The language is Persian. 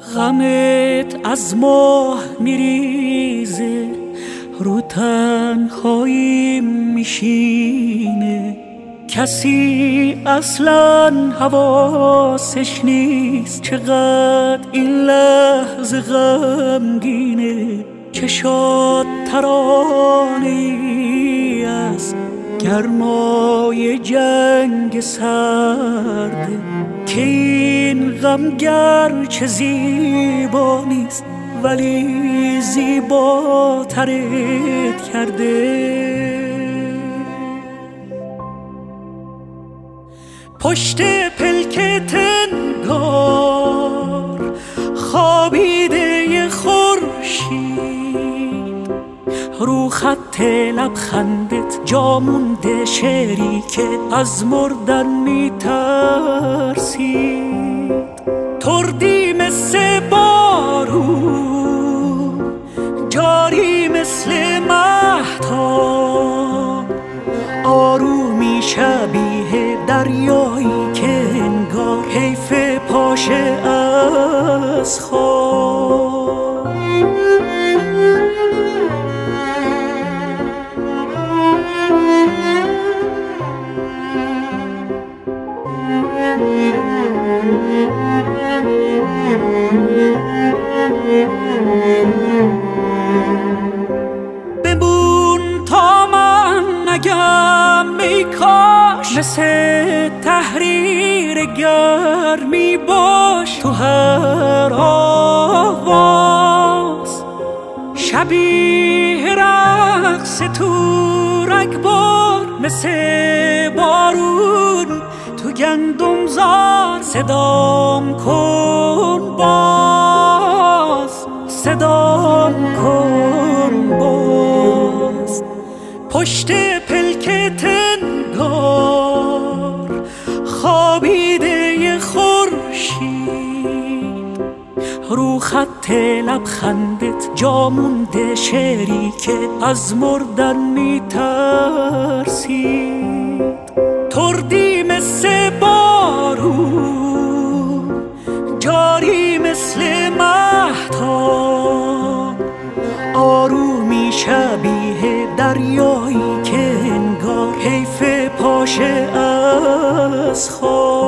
غمت از ماه میریزه، رو تنهایی میشینه، کسی اصلا حواسش نیست چقدر این لحظه غمگینه. چشات ترانه‌ای از گرمای جنگ سرده، که این غم گرچه زیبا نیست ولی زیباترت کرده. پشت پلکت انگار خوابیده خورشید، رو خط لبخندت جا مونده شعری که از مردن میترسید. تردی مثل بارون، جاری مثل مهتاب، آرومی شبیه دریایی که انگار حیف پاشه از خواب. بمون تا من نگم ای کاش، مثل تحریر گرمی باش تو هر آواز، شبیه رقص تو رگبار، مثل بارون تو گندم زار. صدام کن باز، صدام کن باز. پشت پلکت انگار خوابیده خورشید، رو خط لبخندت جا مونده شعری که از مردن میترسید. تردی مثل بارون، جاری مثل مهتاب، آرومی شبیه دریایی که انگار حیف پاشه از خواب.